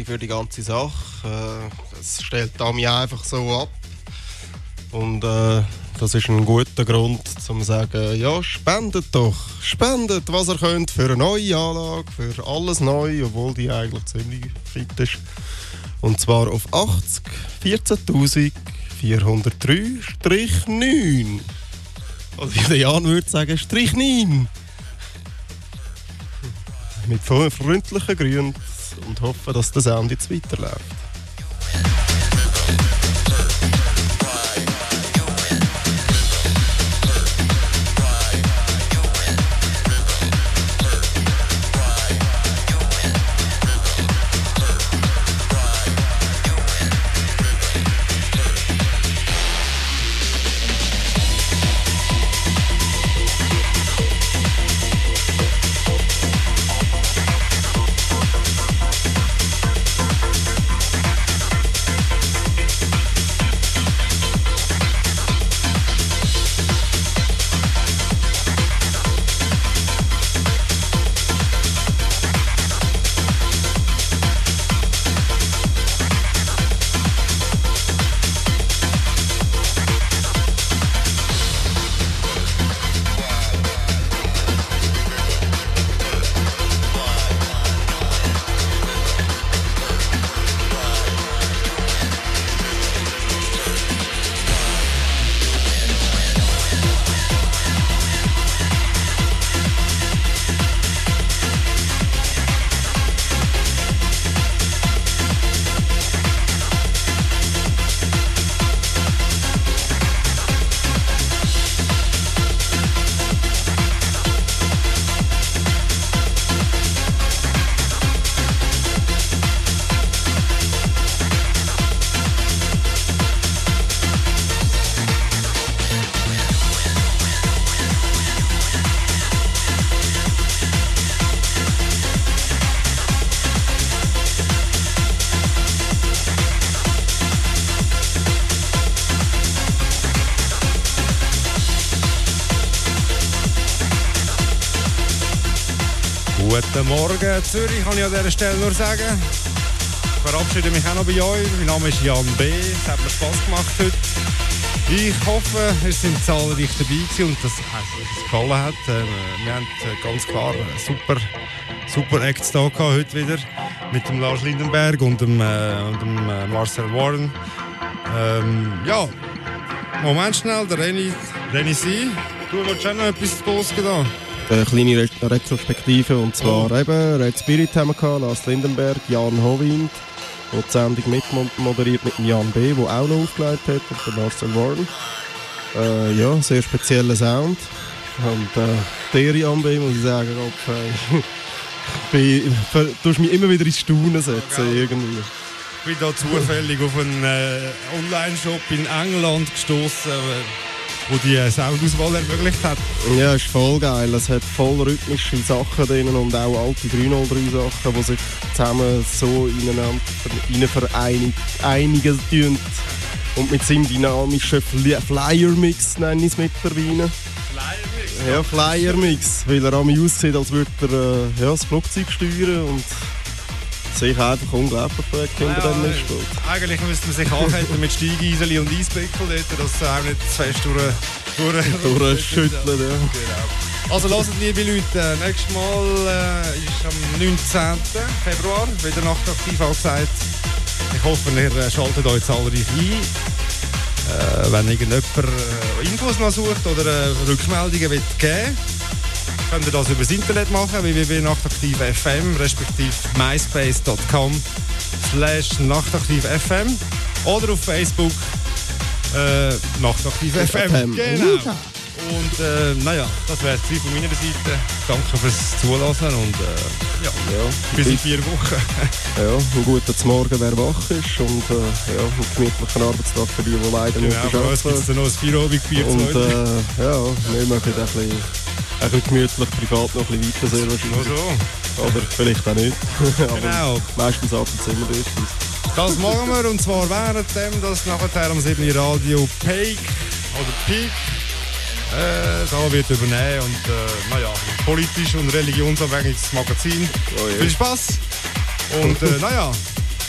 für die ganze Sache. Das stellt Ami einfach so ab. Und das ist ein guter Grund, um zu sagen, ja, spendet doch. Spendet, was ihr könnt für eine neue Anlage, für alles neu, obwohl die eigentlich ziemlich fit ist. Und zwar auf 80 14.403-9. Also wie der Jan würde sagen, Strich 9. Mit freundlichen Grüßen und hoffe, dass der Sound jetzt weiterläuft. Guten Morgen Zürich, kann ich an dieser Stelle nur sagen. Ich verabschiede mich auch noch bei euch. Mein Name ist Jan B. Es hat mir Spass gemacht heute. Ich hoffe, es sind zahlreich dabei gewesen und dass es gefallen hat. Wir haben ganz klar super Acts da gehabt heute wieder. Mit dem Lars Lindenberg und dem Marcel Warren. Ja, Moment schnell, der Renny C. Du wolltest auch noch etwas losgehen? Eine kleine Retrospektive, und zwar eben Red Spirit haben wir gehabt, Lars Lindenberg, Jan Hovind, der die Sendung mitmoderiert mit Jan B., der auch noch aufgelegt hat, und der Marcel Warren. Ja, sehr spezieller Sound. Und der Jan B., muss ich sagen, du tust mich immer wieder ins Staunen setzen, irgendwie. Ich bin da zufällig auf einen Online-Shop in England gestoßen, wo die Soundauswahl ermöglicht hat. Ja, ist voll geil. Es hat voll rhythmische Sachen drin und auch alte 303-Sachen, die sich zusammen so ineinander einigen tun. Und mit seinem dynamischen Flyer-Mix nenne ich es mittlerweile. Flyer-Mix? Ja, Flyer-Mix. Weil er an mich aussieht, als würde er das Flugzeug steuern. Und sich einfach unglaublich hinter dem spielt. Eigentlich müsste man sich anhalten mit Steigeiseli und Eisbeckel, dass es auch nicht zu fest durchschütteln. Ja. Genau. Also hört, liebe Leute, nächstes Mal ist am 19. Februar wieder nachtaktiv angesagt. Ich hoffe, ihr schaltet euch zahlreich ein. Wenn irgendjemand Infos noch sucht oder Rückmeldungen will geben, könnt ihr das über das Internet machen, www.nachtaktiv.fm respektive myspace.com/nachtaktiv.fm oder auf Facebook nachtaktiv.fm. Genau. Und naja, das wäre es von meiner Seite. Danke fürs Zuhören und ja, bis in 4 Wochen. Ja, ein guter Morgen, wer wach ist und ja, einen gemütlichen Arbeitstag für die leider nicht arbeiten. Genau, es gibt noch ein Feierabendbier zu und ja, wir machen ein bisschen gemütlich privat noch ein bisschen weiter, sehr wahrscheinlich. So. Aber vielleicht auch nicht. Genau. Aber meistens ab und zu immer dort. Das machen wir, und zwar währenddem, dass nachher am 7. Radio Peak da wird übernehmen und naja, politisch und religionsabhängiges Magazin. Oh, yeah. Viel Spaß und naja,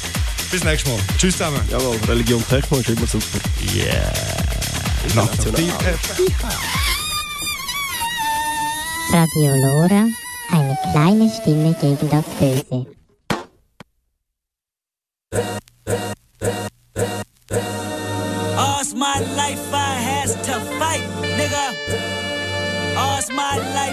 Bis nächstes Mal. Tschüss zusammen. Jawohl, Religion Techno ist immer super. Yeah. National. Radio Lora, eine kleine Stimme gegen das Böse. All's my life I has to fight, nigga. All's my life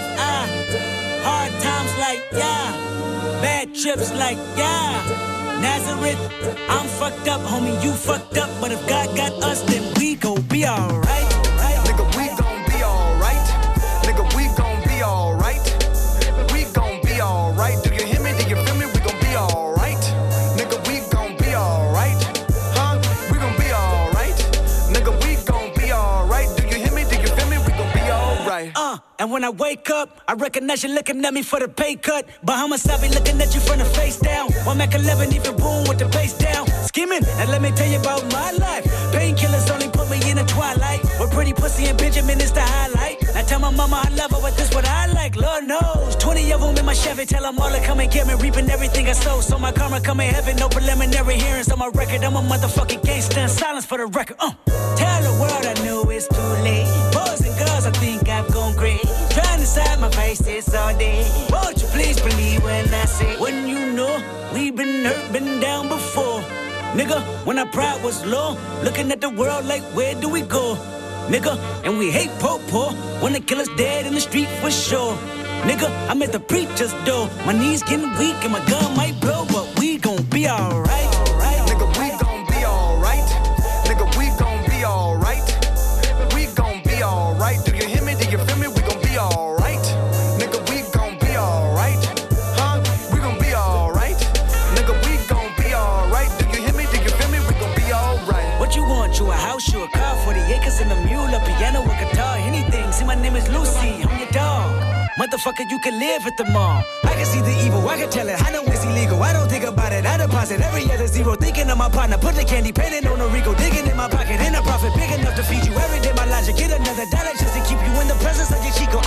hard times like, yeah. Bad trips like, yeah. Nazareth, I'm fucked up, homie, you fucked up. But if God got us, then we gon' be alright. Nigga, we gon' be alright. Nigga, we gon' be alright. We gon' be alright. Do you hear me? Do you feel me? We gon' be alright. Nigga, we gon' be alright. Huh? We gon' be alright. Nigga, we gon' be alright. Do you hear me? Do you feel me? We gon' be alright. And when I wake up, I recognize you looking at me for the pay cut. Bahamas, I be looking at you from the face down. One Mac 11, even boom with the bass down. Skimming, and let me tell you about my life. Painkillers only put me in the twilight. With pretty pussy and Benjamin is the highlight. I tell my mama I love her, but this what I like. Lord knows, 20 of them in my Chevy. Tell them all to come and get me, reaping everything I sow. So my karma come in heaven, no preliminary hearings on my record. I'm a motherfucking gangster in silence for the record. Tell the world I know it's too late. Boys and girls, I think I've gone great. Trying to side my face, it's all day. Won't you please believe when I say, when you know we've been hurt, been down before. Nigga, when our pride was low, looking at the world like, where do we go? Nigga, and we hate po-po, wanna kill us dead in the street for sure. Nigga, I'm at the preacher's door. My knees getting weak and my gun might blow, but we gon' be alright. Nigga, we gon' be alright. Nigga, we gon' be alright. We gon' be alright. Do you hear me? Do you feel me? We gon' be alright. Nigga, we gon' be alright. Huh? We gon' be alright. Nigga, we gon' be alright. Do you hear me? Do you feel me? We gon' be alright. What you want? You a house, you a car, 40 acres and a mule, a piano, a guitar, anything. See, my name is Lucy, I'm your dog. Motherfucker, you can live at the mall. I can see the evil, I can tell it. I know it's illegal, I don't think about it. I deposit every other zero, thinking of my partner. Put the candy, painting on a Rico, digging in my pocket. In a profit big enough to feed you every day. My logic, get another dollar just to keep you in the presence of your Chico.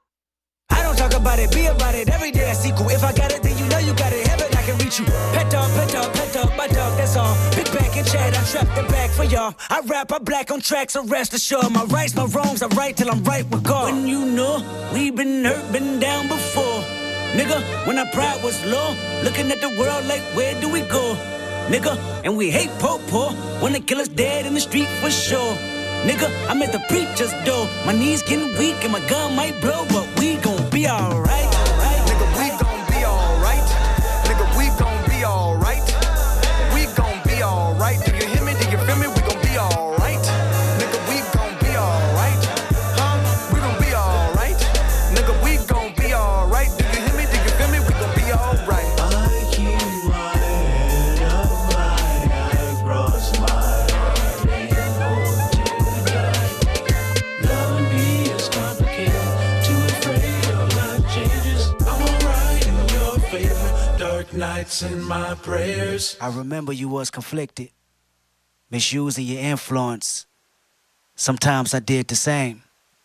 I don't talk about it, be about it. Every day I sequel. If I got it, then you know you got it. Heaven, I can reach you. Pet dog, my dog, that's all. Big back and chat, I trap the back for y'all. I rap, I black on tracks, so rest assured. My rights, my wrongs, I right till I'm right with God. When you know we been hurt, been down before. Nigga, when our pride was low, looking at the world like, where do we go? Nigga, and we hate po-po, wanna kill us dead in the street for sure. Nigga, I'm at the preacher's door. My knees getting weak and my gun might blow, but we gon' be alright. Nigga, we gon' be alright. Nigga, we gon' be alright. We gon' be alright. Do you hear me? Do you feel me? We gon' be alright. Nigga, we gon' be alright. Huh? We gon' be alright. Nigga, we gon' be alright. Do you hear me? Do you feel me? We gon' be alright. I keep my head up high, I cross my heart, ain't going to die. Loving me is complicated, too afraid of life changes. I'm alright in your favor, dark nights and my prayers. I remember you was conflicted, misusing your influence. Sometimes I did the same,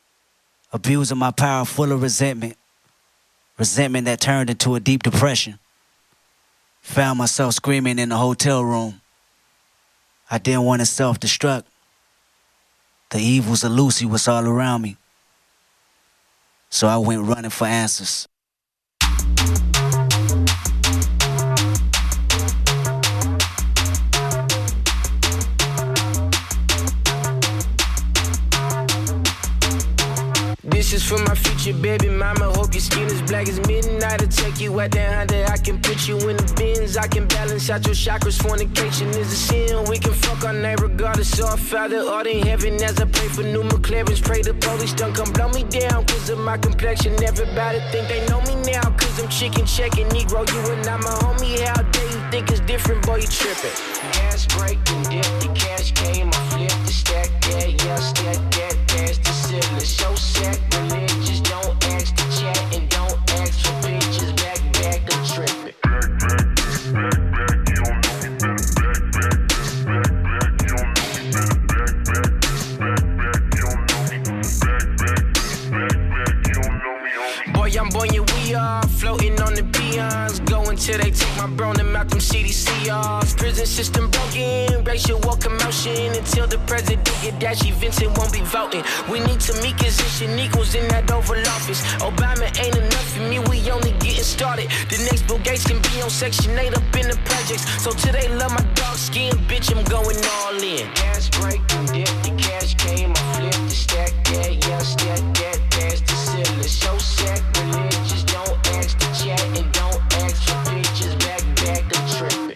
abusing my power full of resentment. Resentment that turned into a deep depression. Found myself screaming in the hotel room. I didn't want to self-destruct. The evils of Lucy was all around me. So I went running for answers. This is for my future baby mama. Hope your skin is black as midnight. I'll take you out that Honda. I can put you in the bins. I can balance out your chakras. Fornication is a sin. We can fuck our name regardless. So our Father art in heaven. As I pray for new McLarens, pray the police don't come blow me down. Cause of my complexion. Everybody think they know me now. Cause I'm chicken checking Negro. You and I'm a homie. How dare you think it's different? Boy, you tripping. Gas break and dip. The cash came. I flipped the stack that. Yeah, stack that. Pass the cylinder. So sacrilegious. Don't ask to chat and don't ask for pictures. Back, I'm tripping. Boy, I'm buoyant, we are floating on the peons. Go until they take my bro and out them CDCRs. Prison system skin, racial war commotion. Until the president get dashy, Vincent won't be voting. We need Tamika's and Shaniqua's in that Oval Office. Obama ain't enough for me, we only getting started. The next Bill Gates can be on Section 8 up in the projects. So today love my dark skin, bitch, I'm going all in. Gas break, dip, the cash came, I flipped the stack, yeah, stack that, past the ceiling. So sacrilegious, don't ask the chat and don't ask for pictures, back, I'm tripping.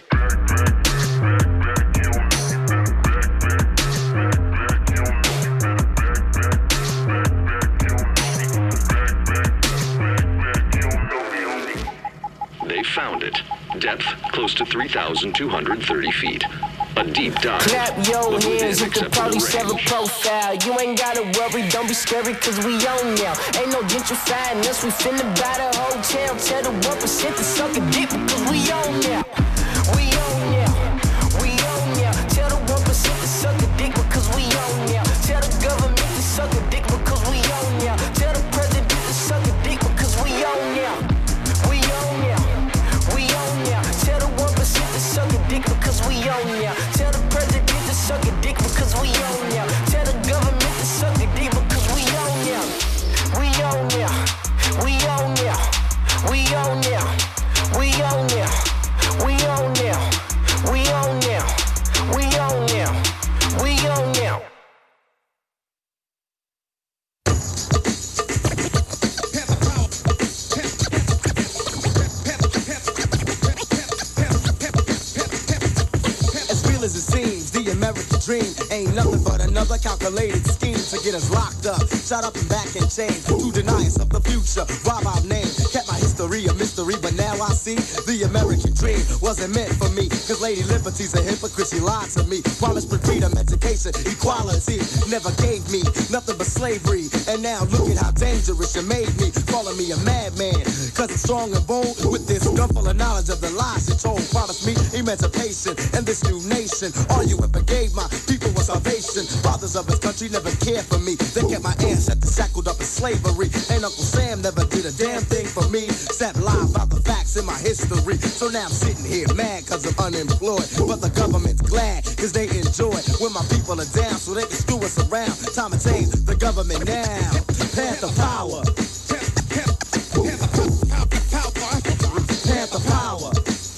They found it. Depth close to 3,230 feet. A deep dive. Clap your but within hands if the acceptable police have a range. profile. You ain't gotta worry, don't be scary, cause we on now. Ain't no gentrifying us, we finna buy the hotel. Tell the 1% to suck a dick, because we on now. We on now. We on now. Tell the 1% to suck a dick, because we on now. Tell the government to suck a dick, because we on now. Tell the president to suck a dick, because we on now. We on now. We on now. Tell the 1% to suck a dick, because we on now. Tell the president to suck a dick, because we on now. Tell the government to suck a dick, because we on now. We on now. We on now. We on now. We on now. We on now. We on now. We on now. We on now. As it seems, the American dream ain't nothing but another calculated scheme to get us locked up, shot up and back in chains, to deny us of the future, rob our name, kept my history a mystery, but now I see the American dream wasn't meant for me, cause Lady Liberty's a hypocrite, she lied to me, promised for freedom, education, equality, never gave me nothing but slavery, and now look at how dangerous you made me, calling me a madman, cause I'm strong and bold, with this gun full of knowledge of the lies you told, promised me emancipation, and this new nation. All you ever gave my people was salvation. Fathers of his country never cared for me. They kept my ancestors shackled up in slavery. And Uncle Sam never did a damn thing for me. Sat live about the facts in my history. So now I'm sitting here mad cause I'm unemployed. But the government's glad cause they enjoy when my people are down so they can screw us around. Time to change the government now. Panther power. Panther power.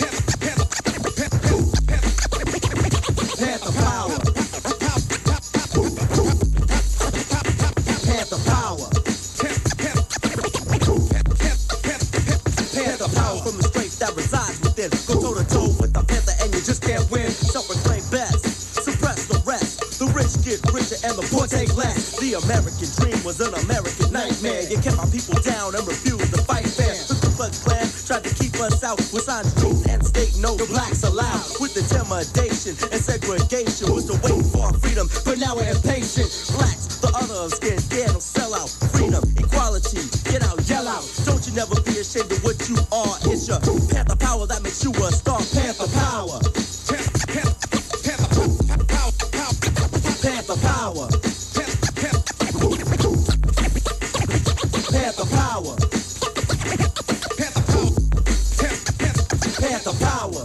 Panther power. Panther power. Panther power from the strength that resides within. Go toe to toe with the panther and you just can't win. Self-proclaimed best. Suppress the rest. The rich get richer and the poor take less. The American dream was an American nightmare. You kept my people down and refused to fight fair. The Ku Klux Klan tried to keep us out with signs truth and state no blacks allowed. With intimidation and segregation was the wait for freedom, but now we're impatient. Blacks, the other skin, scared of sell out. Freedom, equality, get out, yell out. Don't you never be ashamed of what you are. It's your Panther power that makes you a star. Panther power. Panther power. Panther power. Panther power.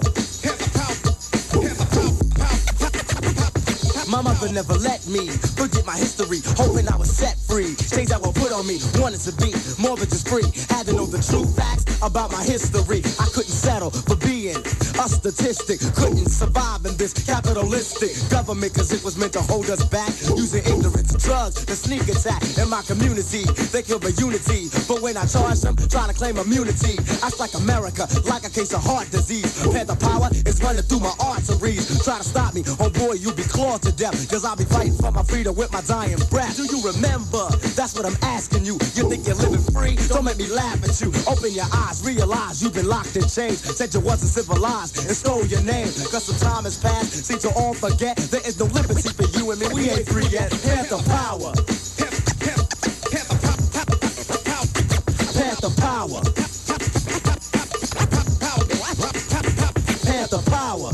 My mother never let me forget my history, hoping I was set free. Things that were put on me, wanted to be more than just free. Had to know the true facts about my history. I couldn't settle for being a statistic. Couldn't survive in this capitalistic government, cause it was meant to hold us back. Using ignorance, drugs, the sneak attack in my community. They killed the unity, but when I charge them, trying to claim immunity, I strike America like a case of heart disease. Panther power is running through my arteries. Try to stop me, oh boy, you be clawed to death. Cause I'll be fighting for my freedom with my dying breath. Do you remember? That's what I'm asking you. You think you're living free? Don't make me laugh at you. Open your eyes, realize you've been locked in chains. Said you wasn't civilized and stole your name. Cause some time has passed, seem to all forget. There is no liberty for you and me, we ain't free yet. Panther power. Panther power. Panther power.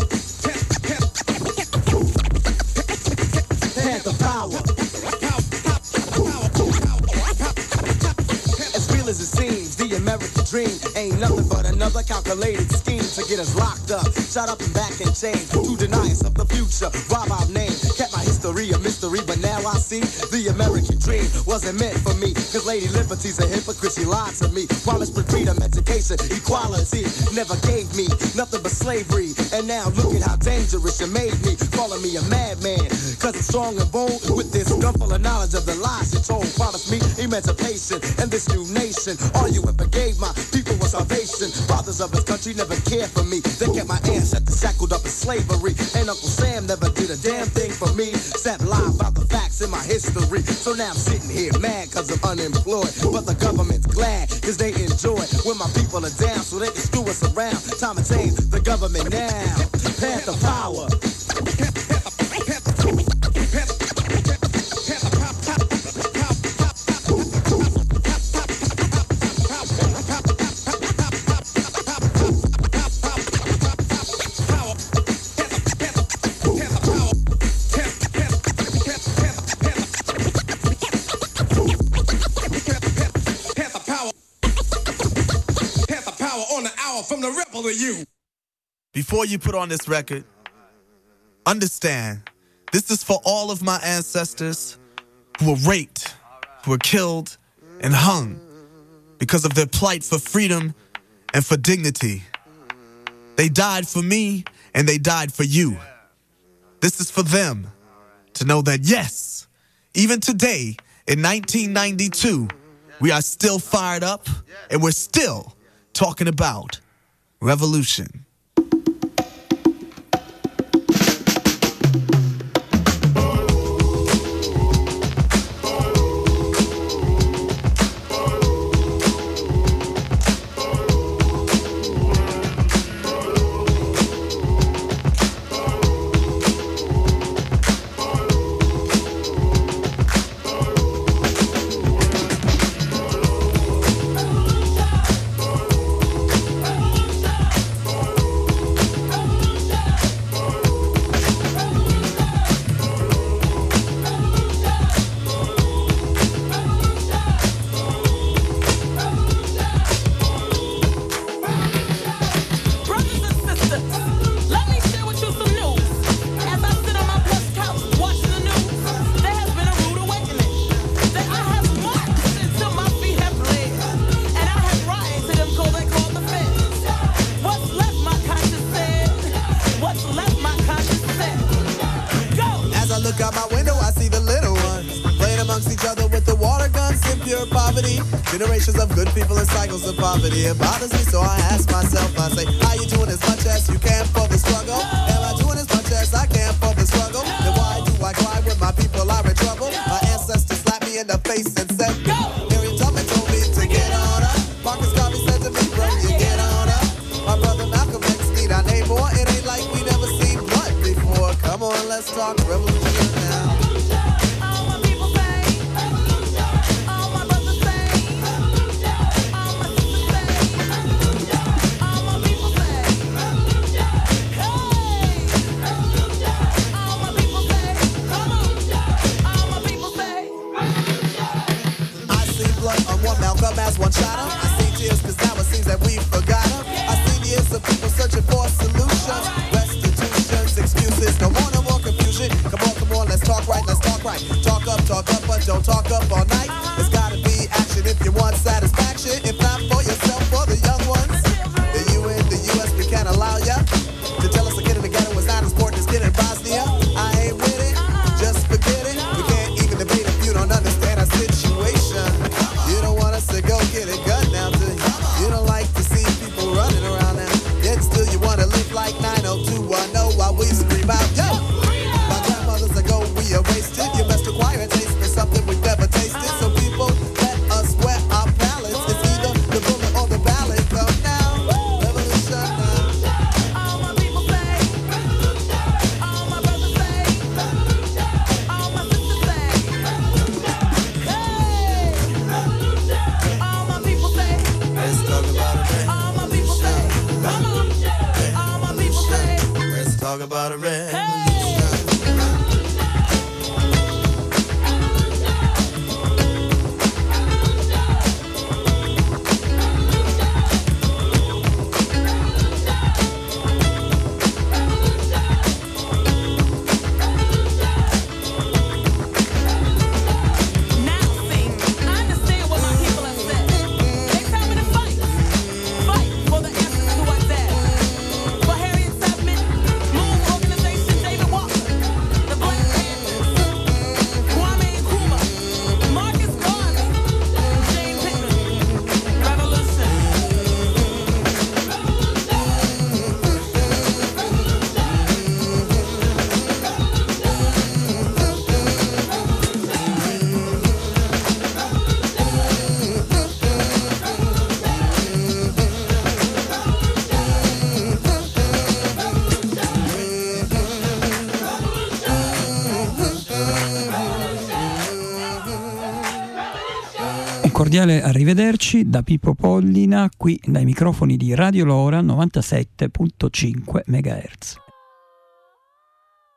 Panther power. As real as it seems, the American dream ain't nothing but another calculated scheme to get us locked up, shot up and back in chains, to deny us of the future, rob our name, kept my history a mystery, but now I see the American dream wasn't meant for me, cause Lady Liberty's a hypocrite, she lied to me, promised me freedom, education, equality, never gave me nothing but slavery, and now look at how dangerous you made me, calling me a madman, cause I'm strong and bold, with this gun full of knowledge of the lies you told, promised me emancipation, and this new nation, all you ever gave my people was salvation, fathers of this country never cared for me, they kept my ancestors shackled up in slavery, and Uncle Sam never did a damn thing for me, except lie about the facts in my history, so now I'm sitting here mad cause I'm unemployed, but the government's glad cause they enjoy when my people are down so they can screw us around, time to change the government now, Panther power. From the rebel to you. Before you put on this record, understand, this is for all of my ancestors who were raped, who were killed, and hung because of their plight for freedom and for dignity. They died for me, and they died for you. This is for them to know that, yes, even today, in 1992, we are still fired up, and we're still talking about revolution. Generations of good people and cycles of poverty. It bothers me, so I ask myself, I say, how you doing as much as you can for the struggle? Am I doing as much as I can for the struggle? Then why do I cry when my people are in trouble? My ancestors slapped me in the face and said, go! Harriet Tubman told me to get on up. Marcus Garvey said to me, bro, you get on up. My brother Malcolm X need our name more. It ain't like we never seen blood before. Come on, let's talk revolution now. As one shot him. I see tears cause now it seems that we've forgot him. I see years of people searching for solutions, restitutions, excuses, no more confusion. Come on, let's talk right, talk up, but don't talk up all night. There's gotta be action if you want satisfaction. If not for yourself, for the young ones. The UN, the US, we can't allow ya to tell us a kid in the ghetto is not as important as kid in Bosnia. I ain't with it, just forget it. We can't even debate if you don't understand our situation. You don't want us to go get a gun now, do you? You don't like to see people running around now. Yet still you want to live like 90210 while we scream out, yo! My grandmother's ago we erased it. You must acquire a taste for something we've never tasted. cordiale arrivederci da Pippo Pollina qui dai microfoni di Radio Lora 97.5 MHz.